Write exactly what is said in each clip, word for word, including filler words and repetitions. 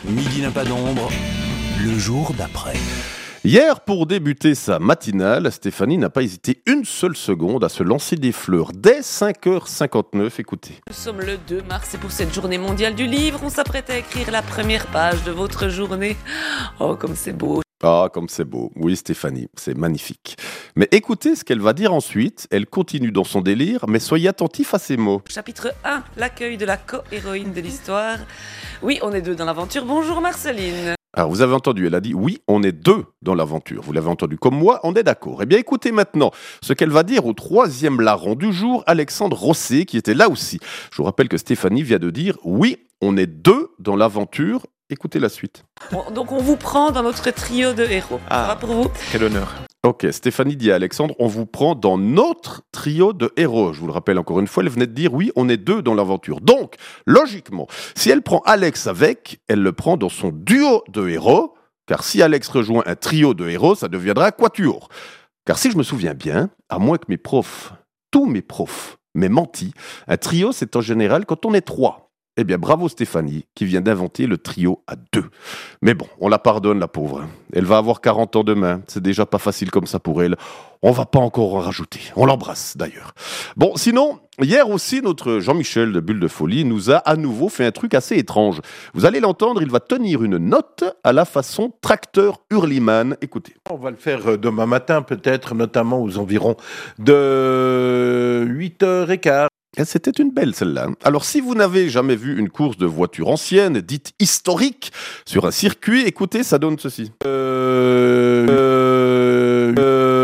Midi n'a pas d'ombre, le jour d'après. Hier, pour débuter sa matinale, Stéphanie n'a pas hésité une seule seconde à se lancer des fleurs dès cinq heures cinquante-neuf. Écoutez. Nous sommes le deux mars et pour cette journée mondiale du livre, on s'apprête à écrire la première page de votre journée. Oh, comme c'est beau. Ah, comme c'est beau. Oui, Stéphanie, c'est magnifique. Mais écoutez ce qu'elle va dire ensuite. Elle continue dans son délire, mais soyez attentifs à ces mots. Chapitre un, l'accueil de la co-héroïne de l'histoire. Oui, on est deux dans l'aventure. Bonjour Marceline. Alors, vous avez entendu, elle a dit « Oui, on est deux dans l'aventure ». Vous l'avez entendu comme moi, on est d'accord. Eh bien, écoutez maintenant ce qu'elle va dire au troisième larron du jour, Alexandre Rosset, qui était là aussi. Je vous rappelle que Stéphanie vient de dire « Oui, on est deux dans l'aventure ». Écoutez la suite. Bon, donc, on vous prend dans notre trio de héros. Ah. Ça va pour vous? Quel honneur. Ok, Stéphanie dit à Alexandre, on vous prend dans notre trio de héros. Je vous le rappelle encore une fois, elle venait de dire, oui, on est deux dans l'aventure. Donc, logiquement, si elle prend Alex avec, elle le prend dans son duo de héros, car si Alex rejoint un trio de héros, ça deviendra un quatuor. Car si je me souviens bien, à moins que mes profs, tous mes profs, m'aient menti, un trio, c'est en général quand on est trois. Eh bien, bravo Stéphanie, qui vient d'inventer le trio à deux. Mais bon, on la pardonne, la pauvre. Elle va avoir quarante ans demain. C'est déjà pas facile comme ça pour elle. On va pas encore en rajouter. On l'embrasse, d'ailleurs. Bon, sinon, hier aussi, notre Jean-Michel de Bulle de Folie nous a à nouveau fait un truc assez étrange. Vous allez l'entendre, il va tenir une note à la façon tracteur Hurliman. Écoutez. On va le faire demain matin, peut-être, notamment aux environs de huit heures quinze. Et c'était une belle celle-là. Alors si vous n'avez jamais vu une course de voiture ancienne, dite historique, sur un circuit, écoutez, ça donne ceci. Euh, euh,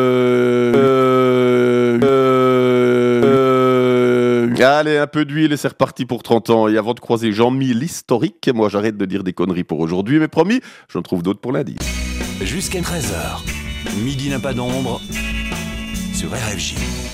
euh, euh, Allez, un peu d'huile et c'est reparti pour trente ans. Et avant de croiser Jean-Mi l'historique, moi j'arrête de dire des conneries pour aujourd'hui, mais promis, j'en trouve d'autres pour lundi. Jusqu'à treize heures, Midi n'a pas d'ombre sur R F J.